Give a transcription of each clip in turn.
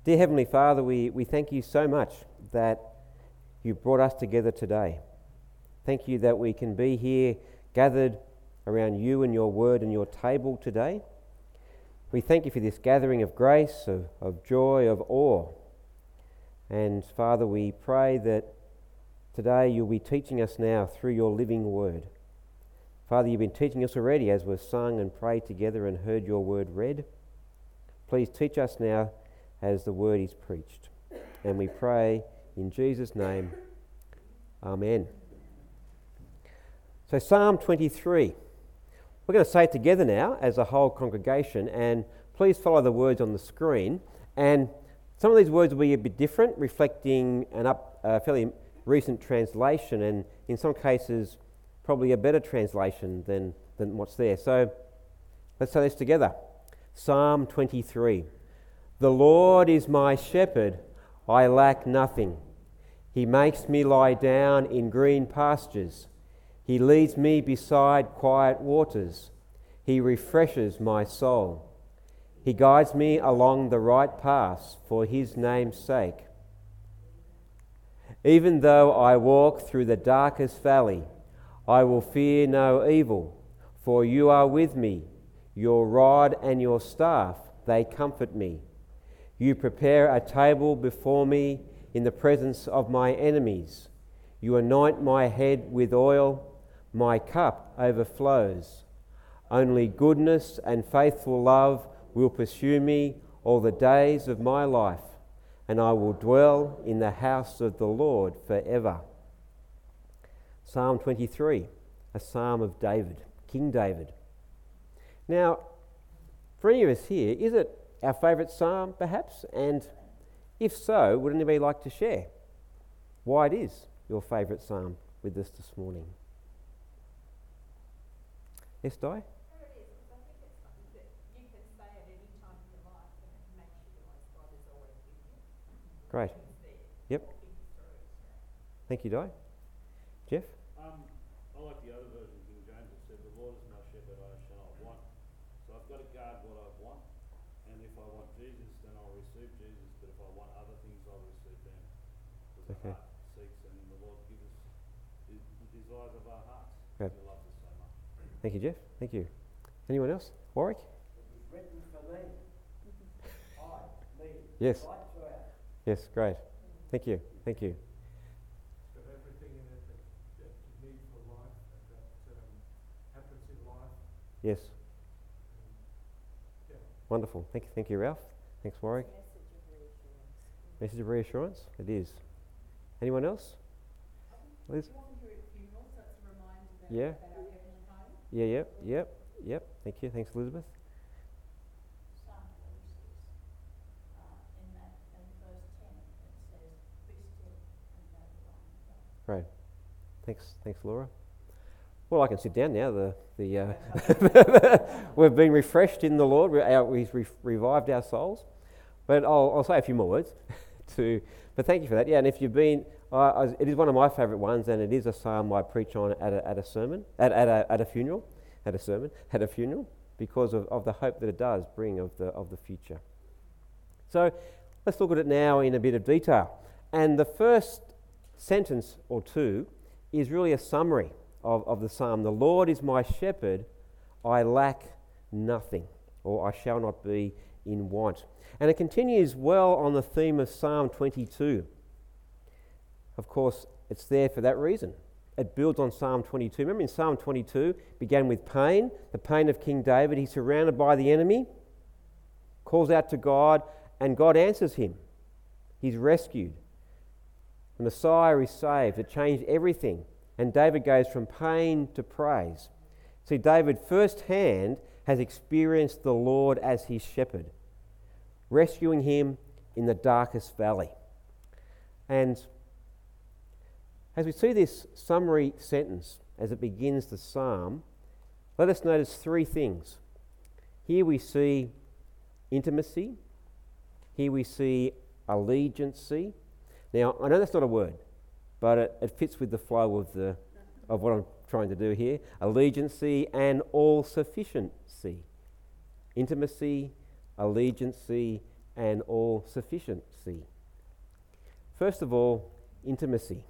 Dear Heavenly Father, we thank you so much that you brought us together today. Thank you that we can be here gathered around you and your word and your table today. We thank you for this gathering of grace, of joy, of awe. And Father, we pray that today you'll be teaching us now through your living word. Father, you've been teaching us already as we've sung and prayed together and heard your word read. Please teach us now as the word is preached. And we pray in Jesus' name, Amen. So Psalm 23. We're going to say it together now as a whole congregation, and please follow the words on the screen. And some of these words will be a bit different, reflecting a fairly recent translation, and in some cases probably a better translation than what's there. So let's say this together. Psalm 23. The Lord is my shepherd, I lack nothing. He makes me lie down in green pastures. He leads me beside quiet waters. He refreshes my soul. He guides me along the right paths for his name's sake. Even though I walk through the darkest valley, I will fear no evil, for you are with me. Your rod and your staff, they comfort me. You prepare a table before me in the presence of my enemies. You anoint my head with oil. My cup overflows. Only goodness and faithful love will pursue me all the days of my life, and I will dwell in the house of the Lord forever. Psalm 23, a psalm of David, King David. Now, for any of us here, is it our favourite psalm, perhaps? And if so, would anybody like to share why it is your favourite psalm with us this morning? Yes, Di? There it is, because I think it's something that you can say at any time in your life, and it makes you realise God is always with you. Great. Yep. Thank you, Di. Jeff? I like the other version, King James. It said, "The Lord is my shepherd, I shall not want." So I've got to guard what I want, and if I want Jesus, then I'll receive Jesus. But if I want other things, I'll receive them. Because the heart seeks, and the Lord gives us the desires of our hearts. Good. He loves us so much. Thank you, Jeff. Thank you. Anyone else? Warwick? It was written for me. Me. Yes. Right throughout. Yes, great. Thank you. Thank you. It's got everything in it that you need for life, that happens in life. Yes. Yeah. Wonderful. Thank you, Ralph. Thanks, Warwick. Message of reassurance. It is. Anyone else? Liz? You often hear it at funerals, so it's a reminder that Yeah. about our heavenly home. Yeah, yep. Thank you. Thanks, Elizabeth. Psalm 46, in verse 10, it says, "Be still and know that I am God." Great. Thanks, Laura. Well, I can sit down now. We've been refreshed in the Lord. We've revived our souls. But I'll say a few more words but thank you for that. Yeah, and if you've been, it is one of my favourite ones, and it is a psalm I preach on at a sermon, at a funeral, because of the hope that it does bring of the future. So let's look at it now in a bit of detail. And the first sentence or two is really a summary of the psalm. The Lord is my shepherd, I lack nothing, or I shall not be in want. And it continues well on the theme of Psalm 22. Of course, it's there for that reason. It builds on Psalm 22. Remember in Psalm 22, began with pain, the pain of King David. He's surrounded by the enemy, calls out to God, and God answers him. He's rescued. The Messiah is saved. It changed everything. And David goes from pain to praise. See, David firsthand has experienced the Lord as his shepherd, rescuing him in the darkest valley. And as we see this summary sentence as it begins the psalm, let us notice three things. Here we see intimacy. Here we see allegiancy. Now, I know that's not a word, but it fits with the flow of what I'm trying to do here. Allegiancy and all-sufficiency. Intimacy, allegiancy, and all sufficiency. First of all, intimacy.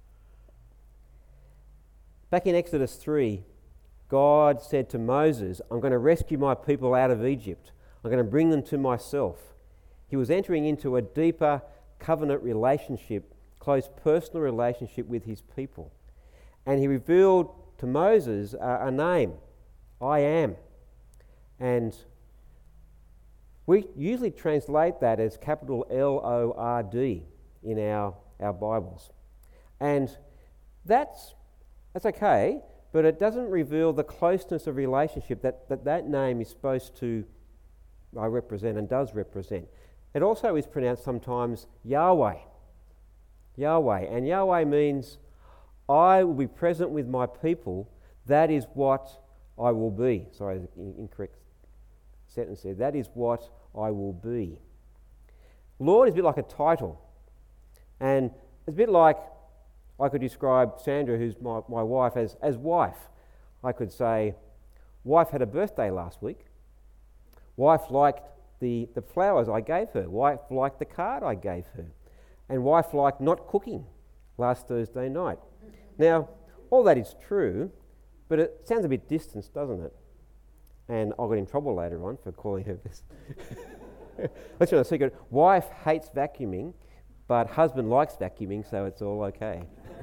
Back in Exodus 3, God said to Moses, I'm going to rescue my people out of Egypt. I'm going to bring them to myself. He was entering into a deeper covenant relationship, close personal relationship with his people. And he revealed to Moses a name, I am. And we usually translate that as capital Lord in our Bibles. And that's okay, but it doesn't reveal the closeness of relationship that name is supposed to represent and does represent. It also is pronounced sometimes Yahweh. Yahweh. And Yahweh means, I will be present with my people. That is what I will be. Sorry, incorrect sentence there. That is what I will be. Lord is a bit like a title. And it's a bit like I could describe Sandra, who's my wife, as wife. I could say, wife had a birthday last week. Wife liked the flowers I gave her. Wife liked the card I gave her. And wife liked not cooking last Thursday night. Now, all that is true, but it sounds a bit distant, doesn't it? And I got in trouble later on for calling her this. Let's know a secret. Wife hates vacuuming, but husband likes vacuuming, so it's all okay.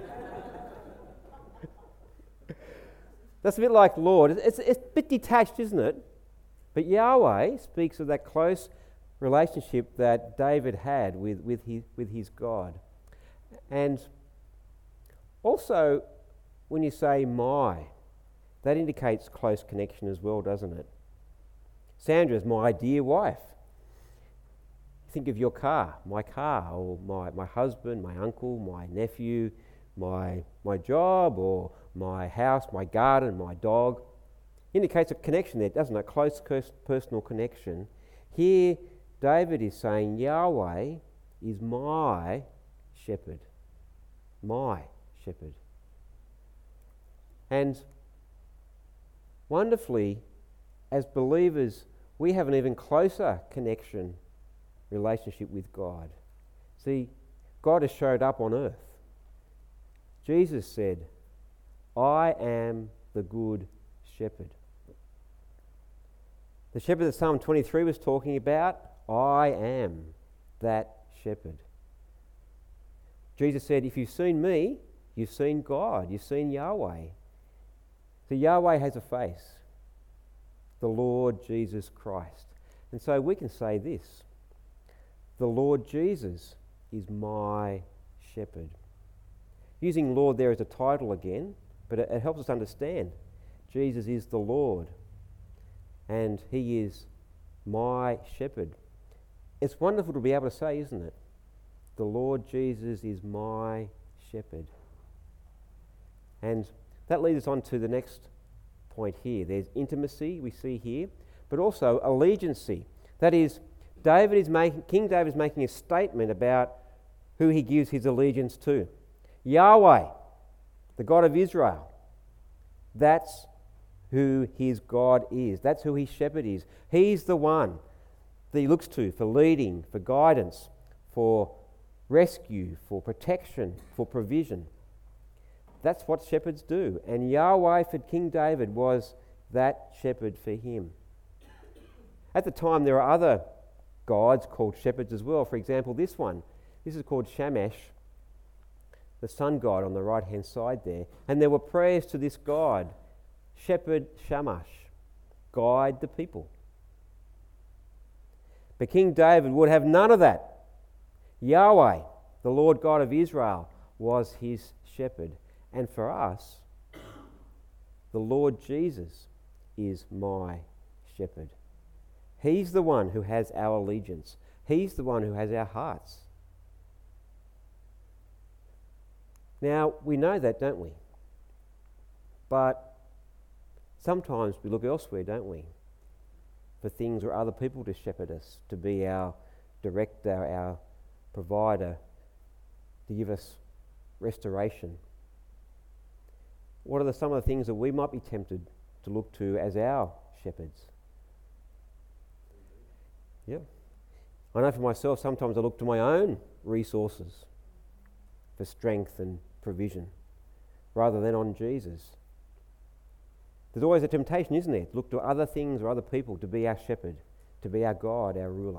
That's a bit like Lord. It's a bit detached, isn't it? But Yahweh speaks of that close relationship that David had with his God. And also, when you say my, that indicates close connection as well, doesn't it? Sandra's my dear wife. Think of your car, or my husband, my uncle, my nephew, my job, or my house, my garden, my dog. Indicates a connection there, doesn't it? A close personal connection. Here, David is saying, Yahweh is my shepherd. My shepherd. And wonderfully, as believers, we have an even closer connection, relationship with God. See, God has showed up on earth. Jesus said, I am the good shepherd. The shepherd that Psalm 23 was talking about, I am that shepherd. Jesus said, if you've seen me, you've seen God, you've seen Yahweh. So Yahweh has a face, the Lord Jesus Christ. And so we can say this, the Lord Jesus is my shepherd. Using Lord there as a title again, but it helps us understand Jesus is the Lord and he is my shepherd. It's wonderful to be able to say, isn't it? The Lord Jesus is my shepherd. And that leads us on to the next point here. There's intimacy we see here, but also allegiancy. That is, King David is making a statement about who he gives his allegiance to. Yahweh, the God of Israel. That's who his God is. That's who his shepherd is. He's the one that he looks to for leading, for guidance, for rescue, for protection, for provision. That's what shepherds do. And Yahweh for King David was that shepherd for him. At the time, there are other gods called shepherds as well. For example, this one. This is called Shamash, the sun god on the right-hand side there. And there were prayers to this god, Shepherd Shamash, guide the people. But King David would have none of that. Yahweh, the Lord God of Israel, was his shepherd. And for us, the Lord Jesus is my shepherd. He's the one who has our allegiance. He's the one who has our hearts. Now, we know that, don't we? But sometimes we look elsewhere, don't we? For things or other people to shepherd us, to be our director, our provider, to give us restoration. What are some of the things that we might be tempted to look to as our shepherds? Yeah. I know for myself, sometimes I look to my own resources for strength and provision rather than on Jesus. There's always a temptation, isn't there, to look to other things or other people to be our shepherd, to be our guide, our ruler.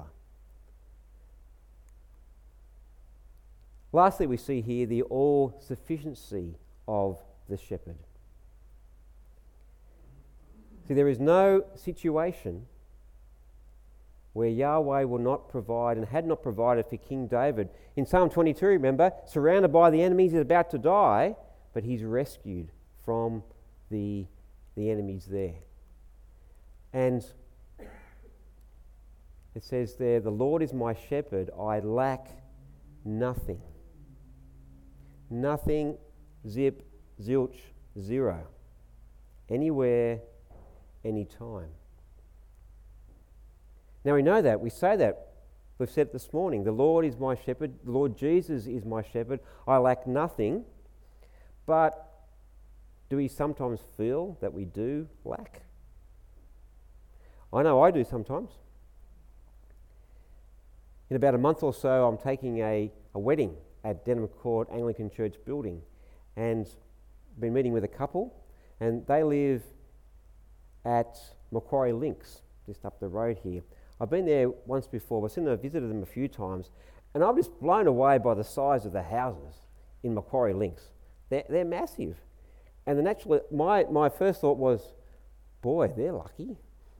Lastly, we see here the all-sufficiency of the shepherd. See, there is no situation where Yahweh will not provide and had not provided for King David. In Psalm 22, remember, surrounded by the enemies, he's about to die, but he's rescued from the enemies there. And it says there, the Lord is my shepherd, I lack nothing. Nothing, zip, zilch, zero. Anywhere, anytime. Now we know that, we say that, we've said it this morning, the Lord is my shepherd, the Lord Jesus is my shepherd, I lack nothing, but do we sometimes feel that we do lack? I know I do sometimes. In about a month or so, I'm taking a wedding at Denham Court Anglican Church building, and been meeting with a couple, and they live at Macquarie Links, just up the road here. I've been there once before, but I've visited them a few times, and I'm just blown away by the size of the houses in Macquarie Links. They're massive. And then actually, my first thought was, boy, they're lucky.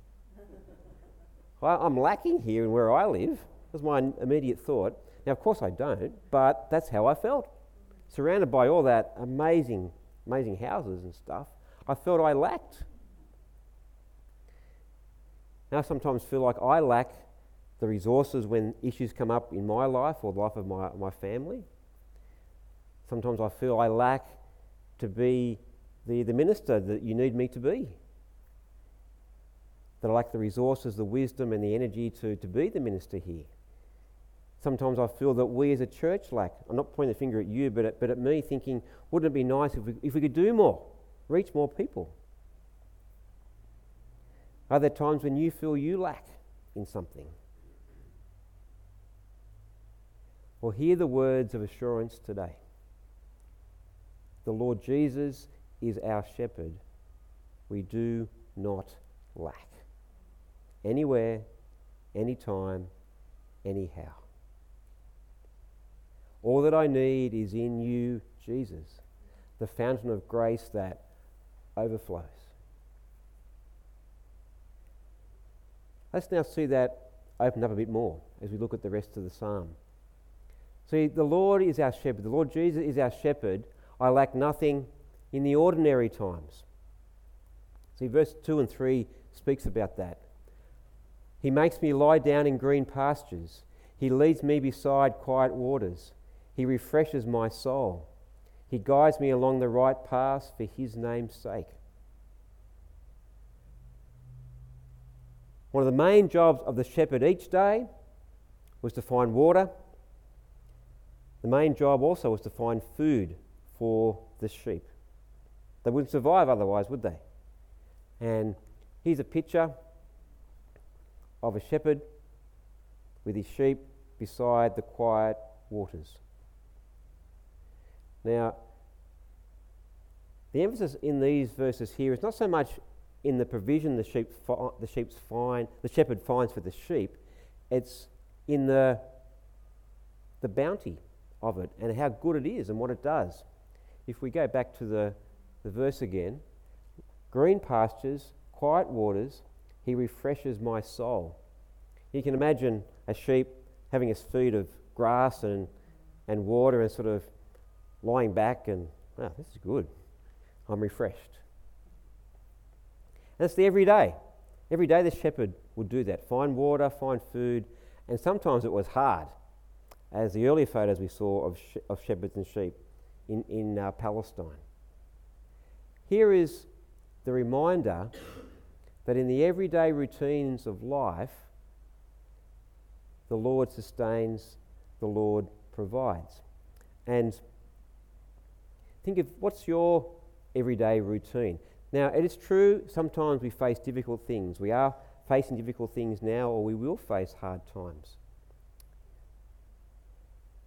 I'm lacking here in where I live. That was my immediate thought. Now, of course I don't, but that's how I felt. Surrounded by all that amazing houses and stuff, I felt I lacked. Now I sometimes feel like I lack the resources when issues come up in my life or the life of my family. Sometimes I feel I lack to be the minister that you need me to be. That I lack the resources, the wisdom and the energy to be the minister here. Sometimes I feel that we as a church lack. I'm not pointing the finger at you, but at me, thinking, wouldn't it be nice if we could do more, reach more people? Are there times when you feel you lack in something? Well, hear the words of assurance today. The Lord Jesus is our shepherd. We do not lack. Anywhere, anytime, anyhow. All that I need is in you, Jesus, the fountain of grace that overflows. Let's now see that open up a bit more as we look at the rest of the psalm. See, the Lord is our shepherd. The Lord Jesus is our shepherd. I lack nothing in the ordinary times. See, verse 2 and 3 speaks about that. He makes me lie down in green pastures. He leads me beside quiet waters. He refreshes my soul. He guides me along the right paths for his name's sake. One of the main jobs of the shepherd each day was to find water. The main job also was to find food for the sheep. They wouldn't survive otherwise, would they? And here's a picture of a shepherd with his sheep beside the quiet waters. Now, the emphasis in these verses here is not so much in the provision the shepherd finds for the sheep. It's in the bounty of it and how good it is and what it does. If we go back to the verse again, green pastures, quiet waters, he refreshes my soul. You can imagine a sheep having its feed of grass and water and sort of lying back and, wow, this is good. I'm refreshed. And it's the everyday. Every day the shepherd would do that. Find water, find food, and sometimes it was hard, as the earlier photos we saw of shepherds and sheep in Palestine. Here is the reminder that in the everyday routines of life, the Lord sustains, the Lord provides. And think of what's your everyday routine. Now, it is true, sometimes we face difficult things. We are facing difficult things now, or we will face hard times.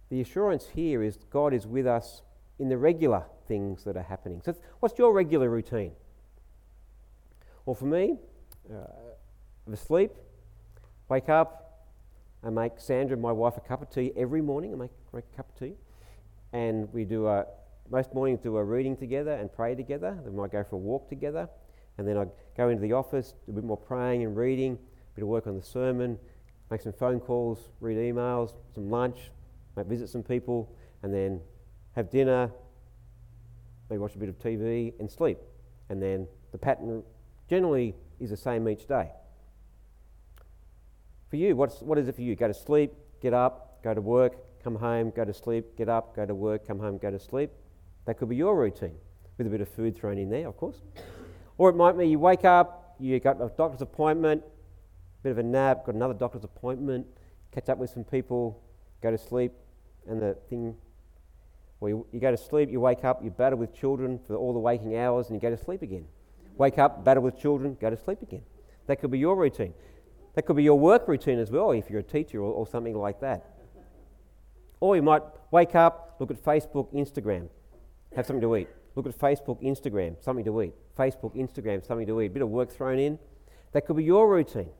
the assurance here is God is with us in the regular things that are happening. So what's your regular routine? Well, for me, I'm asleep, wake up, I make Sandra, my wife, a cup of tea every morning. I make a great cup of tea. And we do most mornings do a reading together and pray together. Then we might go for a walk together. And then I go into the office, do a bit more praying and reading, a bit of work on the sermon, make some phone calls, read emails, some lunch, might visit some people, and then have dinner, maybe watch a bit of TV and sleep. And then the pattern generally is the same each day. For you, what is it for you? Go to sleep, get up, go to work, come home, go to sleep, get up, go to work, come home, go to sleep. That could be your routine, with a bit of food thrown in there, of course. Or it might be you wake up, you got a doctor's appointment, bit of a nap, got another doctor's appointment, catch up with some people, go to sleep, and the thing, well, you go to sleep, you wake up, you battle with children for all the waking hours, and you go to sleep again. Wake up, battle with children, go to sleep again. That could be your routine. That could be your work routine as well, if you're a teacher or something like that. Or you might wake up, look at Facebook, Instagram, have something to eat. Look at Facebook, Instagram, something to eat. Facebook, Instagram, something to eat. A bit of work thrown in. That could be your routine.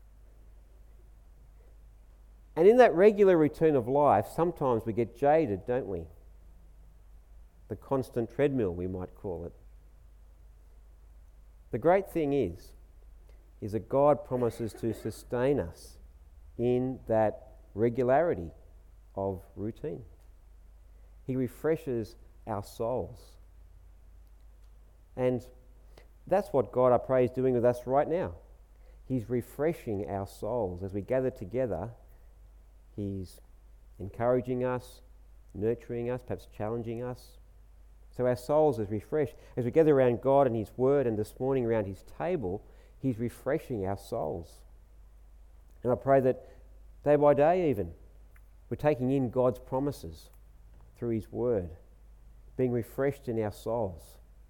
And in that regular routine of life, sometimes we get jaded, don't we? The constant treadmill, we might call it. The great thing is that God promises to sustain us in that regularity of routine. He refreshes our souls. And that's what God, I pray, is doing with us right now. He's refreshing our souls. As we gather together, He's encouraging us, nurturing us, perhaps challenging us. So our souls is refreshed. As we gather around God and His Word, and this morning around His table, He's refreshing our souls. And I pray that day by day even, we're taking in God's promises through His Word, being refreshed in our souls.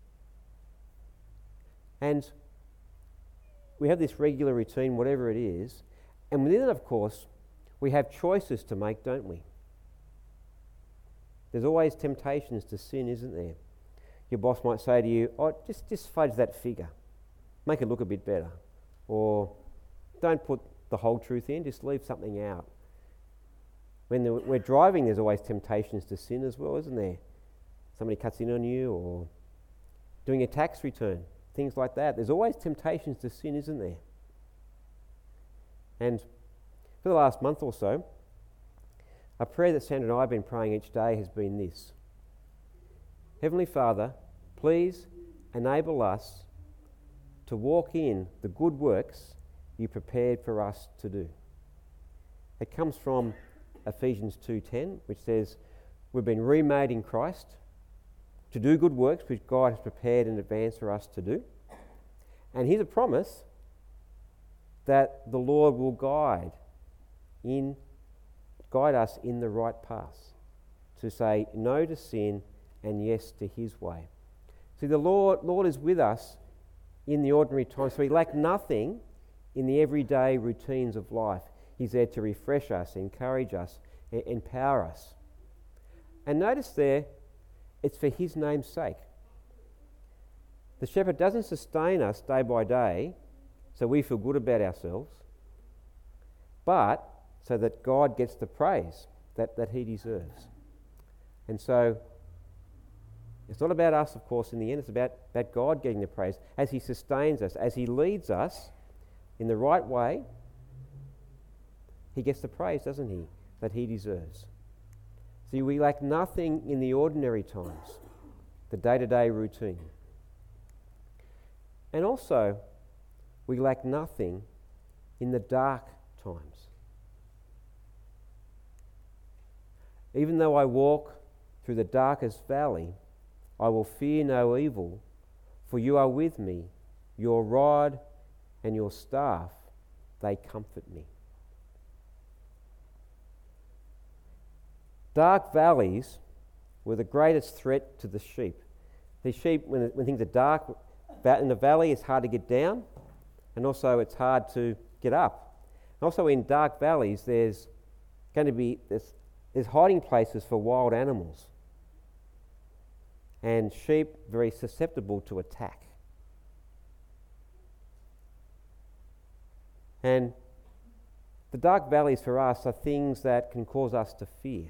And we have this regular routine, whatever it is, and within it, of course, we have choices to make, don't we? There's always temptations to sin, isn't there? Your boss might say to you, oh, just fudge that figure. Make it look a bit better. Or don't put the whole truth in, just leave something out. When we're driving, there's always temptations to sin as well, isn't there? Somebody cuts in on you, or doing a tax return, things like that. There's always temptations to sin, isn't there? And for the last month or so, a prayer that Sandra and I have been praying each day has been this. Heavenly Father, please enable us to walk in the good works You prepared for us to do. It comes from Ephesians 2:10, which says, we've been remade in Christ to do good works which God has prepared in advance for us to do. And here's a promise that the Lord will guide us in the right path, to say no to sin and yes to His way. See, the Lord is with us in the ordinary times, so we lack nothing in the everyday routines of life. He's there to refresh us, encourage us, empower us. And notice there, it's for His name's sake. The shepherd doesn't sustain us day by day so we feel good about ourselves, but so that God gets the praise that He deserves. And so it's not about us, of course, in the end. It's about God getting the praise as He sustains us, as He leads us in the right way. He gets the praise, doesn't He, that He deserves. See, we lack nothing in the ordinary times, the day-to-day routine. And also, we lack nothing in the dark times. Even though I walk through the darkest valley, I will fear no evil, for You are with me. Your rod and Your staff, they comfort me. Dark valleys were the greatest threat to the sheep. The sheep, when things are dark in the valley, it's hard to get down, and also it's hard to get up. And also in dark valleys, there's there's hiding places for wild animals, and sheep very susceptible to attack. And the dark valleys for us are things that can cause us to fear.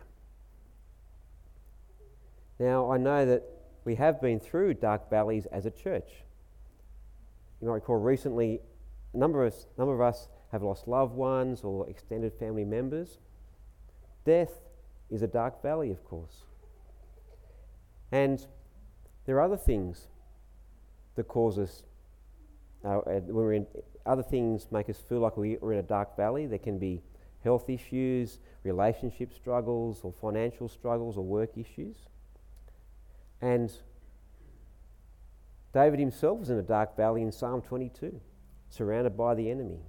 Now, I know that we have been through dark valleys as a church. You might recall recently, a number of us have lost loved ones or extended family members. Death is a dark valley, of course. And there are other things that cause us, other things make us feel like we're in a dark valley. There can be health issues, relationship struggles, or financial struggles, or work issues. And David himself was in a dark valley in Psalm 22, surrounded by the enemy.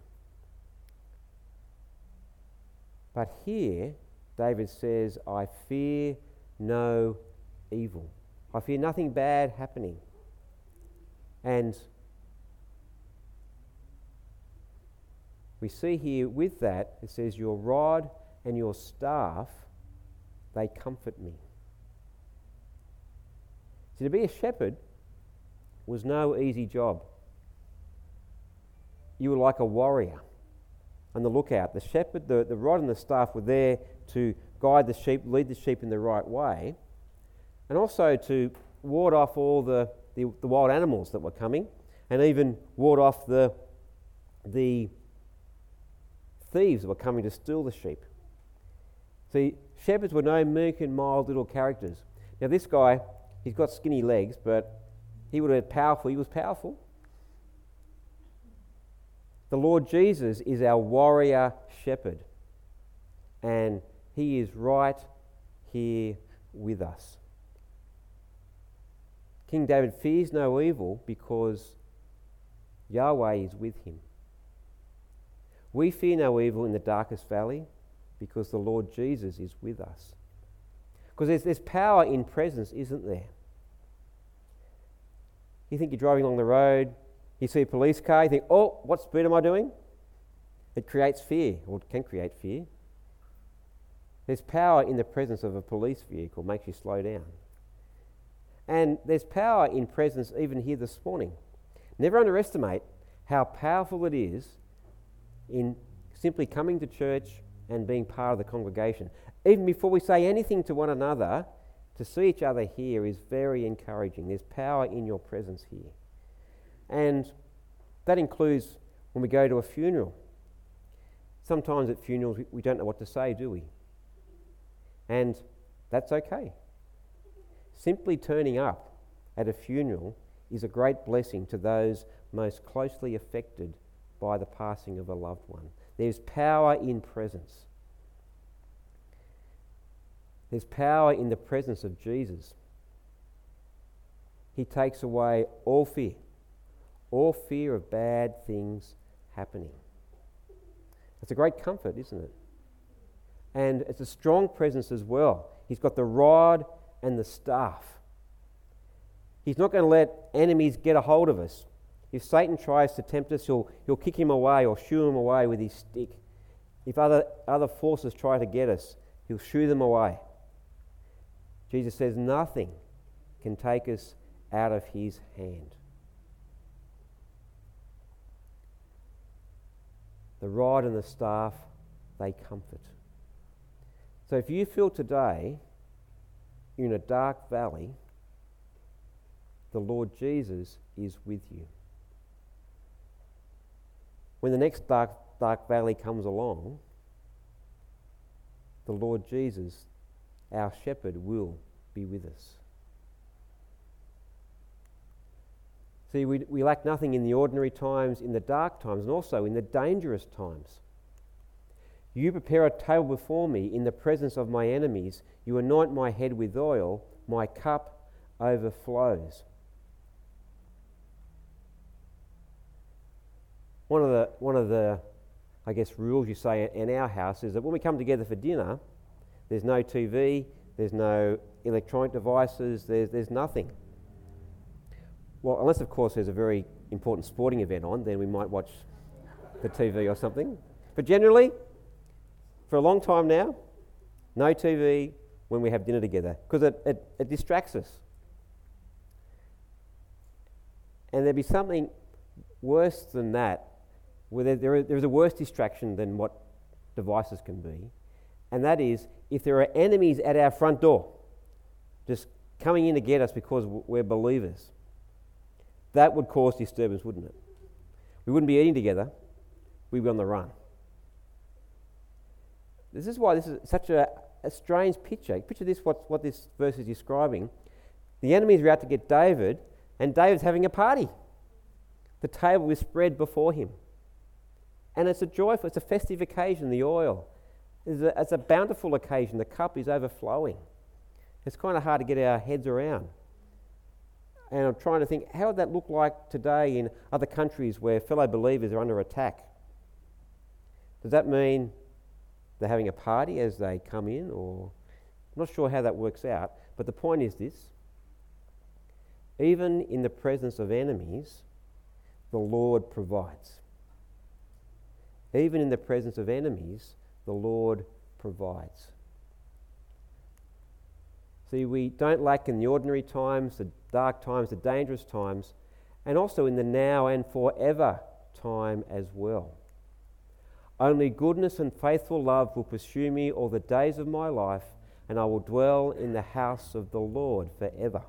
But here, David says, I fear no evil. I fear nothing bad happening. And we see here with that, it says, your rod and your staff, they comfort me. See, to be a shepherd was no easy job. You were like a warrior on the lookout. The shepherd, the rod and the staff were there to guide the sheep, lead the sheep in the right way, and also to ward off all the wild animals that were coming, and even ward off the thieves that were coming to steal the sheep. See, shepherds were no meek and mild little characters. Now this guy, he's got skinny legs, but he would have been powerful. He was powerful. The Lord Jesus is our warrior shepherd, and he is right here with us. King David fears no evil because Yahweh is with him. We fear no evil in the darkest valley because the Lord Jesus is with us. Because there's power in presence, isn't there? You think you're driving along the road, you see a police car, you think, oh, what speed am I doing? It creates fear, or it can create fear. There's power in the presence of a police vehicle, makes you slow down. And there's power in presence even here this morning. Never underestimate how powerful it is in simply coming to church and being part of the congregation. Even before we say anything to one another, to see each other here is very encouraging. There's power in your presence here. And that includes when we go to a funeral. Sometimes at funerals we don't know what to say, do we? And that's okay. Simply turning up at a funeral is a great blessing to those most closely affected by the passing of a loved one. There's power in presence. There's power in the presence of Jesus. He takes away all fear of bad things happening. It's a great comfort, isn't it? And it's a strong presence as well. He's got the rod and the staff. He's not going to let enemies get a hold of us. If Satan tries to tempt us, he'll kick him away or shoo him away with his stick. If other forces try to get us, he'll shoo them away. Jesus says nothing can take us out of his hand. The rod and the staff, they comfort. So if you feel today you're in a dark valley, the Lord Jesus is with you. When the next dark valley comes along, the Lord Jesus, our shepherd, will be with us. See, we lack nothing in the ordinary times, in the dark times, and also in the dangerous times. You prepare a table before me in the presence of my enemies. You anoint my head with oil. My cup overflows. One of the, I guess, rules you say in our house is that when we come together for dinner, there's no TV, there's no electronic devices, there's nothing. Well, unless, of course, there's a very important sporting event on, then we might watch the TV or something. But generally, for a long time now, No TV when we have dinner together, because it distracts us. And there'd be something worse than that, where there is a worse distraction than what devices can be, and that is if there are enemies at our front door, just coming in to get us because we're believers. That would cause disturbance, wouldn't it? We wouldn't be eating together, we'd be on the run. This is why this is such a strange picture. Picture this, what this verse is describing. The enemies are out to get David, and David's having a party. The table is spread before him. And it's a joyful, it's a festive occasion, the oil. It's a bountiful occasion, the cup is overflowing. It's kind of hard to get our heads around. And I'm trying to think, how would that look like today in other countries where fellow believers are under attack? Does that mean they're having a party as they come in, or I'm not sure how that works out, but the point is this: even in the presence of enemies, the Lord provides. Even in the presence of enemies, the Lord provides. See, we don't lack in the ordinary times, the dark times, the dangerous times, and also in the now and forever time as well. Only goodness and faithful love will pursue me all the days of my life, and I will dwell in the house of the Lord forever.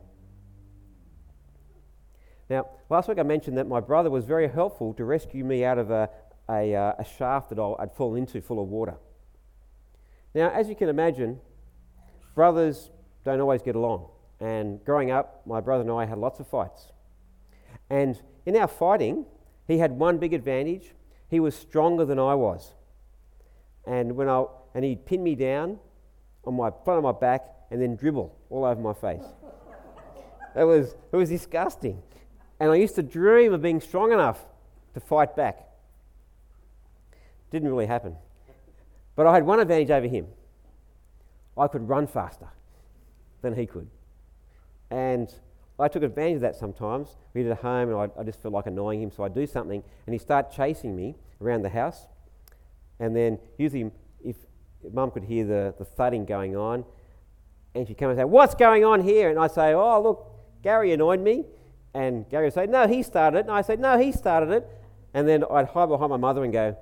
Now, last week I mentioned that my brother was very helpful to rescue me out of a shaft that I'd fallen into full of water. Now, as you can imagine, brothers don't always get along. And growing up, my brother and I had lots of fights. And in our fighting, he had one big advantage. He was stronger than I was. And he'd pin me down on my front of my back and then dribble all over my face. It was disgusting. And I used to dream of being strong enough to fight back. Didn't really happen. But I had one advantage over him. I could run faster than he could. And I took advantage of that sometimes. We did at home and I just felt like annoying him, so I'd do something and he'd start chasing me around the house. And then usually if Mum could hear the thudding going on, and she'd come and say, "What's going on here?" And I'd say, "Oh, look, Gary annoyed me." And Gary would say, "No, he started it." And I'd say, "No, he started it." And then I'd hide behind my mother and go.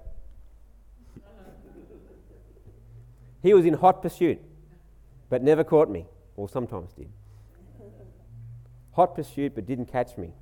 He was in hot pursuit, but never caught me. Or sometimes did. Hot pursuit, but didn't catch me.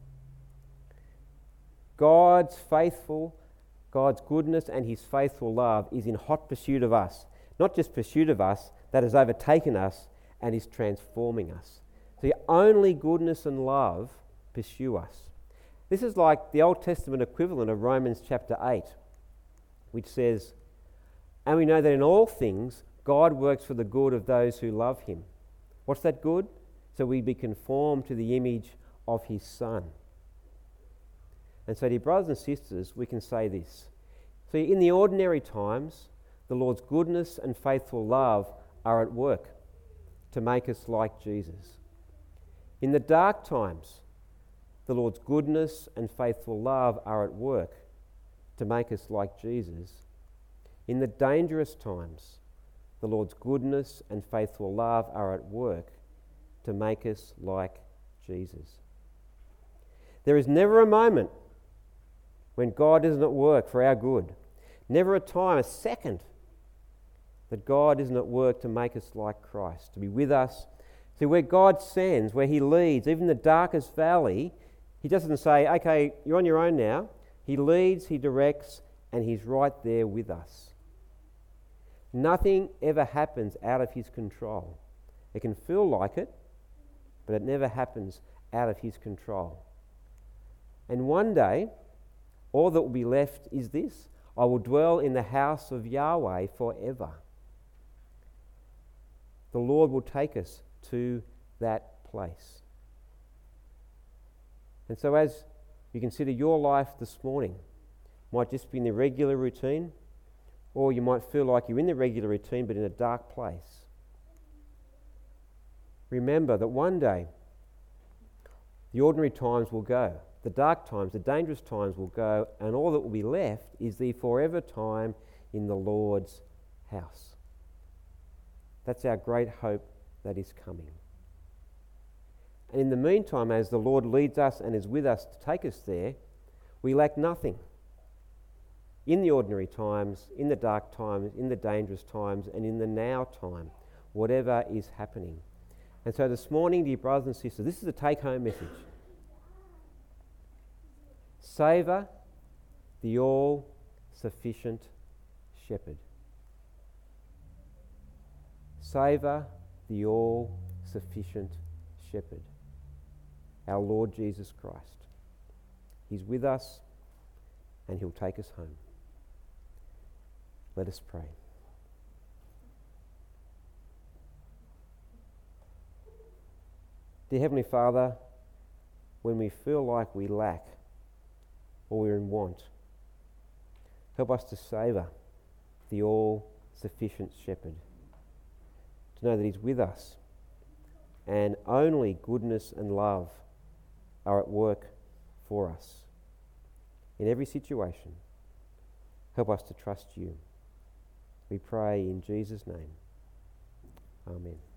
God's goodness and his faithful love is in hot pursuit of us. Not just pursuit of us, that has overtaken us and is transforming us. So only goodness and love pursue us. This is like the Old Testament equivalent of Romans chapter 8, which says, "And we know that in all things God works for the good of those who love him." What's that good? So we be conformed to the image of his Son. And so, dear brothers and sisters, we can say this. See, in the ordinary times, the Lord's goodness and faithful love are at work to make us like Jesus. In the dark times, the Lord's goodness and faithful love are at work to make us like Jesus. In the dangerous times, the Lord's goodness and faithful love are at work to make us like Jesus. There is never a moment when God isn't at work for our good. Never a time, a second, that God isn't at work to make us like Christ, to be with us. See, where God sends, where he leads, even the darkest valley, he doesn't say, "Okay, you're on your own now." He leads, he directs, and he's right there with us. Nothing ever happens out of his control. It can feel like it, but it never happens out of his control. And one day, all that will be left is this: I will dwell in the house of Yahweh forever. The Lord will take us to that place. And so as you consider your life this morning, might just be in the regular routine, or you might feel like you're in the regular routine but in a dark place. Remember that one day the ordinary times will go, the dark times, the dangerous times will go, and all that will be left is the forever time in the Lord's house. That's our great hope that is coming. And in the meantime, as the Lord leads us and is with us to take us there, we lack nothing. In the ordinary times, in the dark times, in the dangerous times, and in the now time, whatever is happening. And so this morning, dear brothers and sisters, this is the take-home message. Savour the all-sufficient shepherd. Savour the all-sufficient shepherd, our Lord Jesus Christ. He's with us and he'll take us home. Let us pray. Dear Heavenly Father, when we feel like we lack or we're in want, help us to savour the all-sufficient shepherd, to know that he's with us and only goodness and love are at work for us. In every situation, help us to trust you. We pray in Jesus' name. Amen.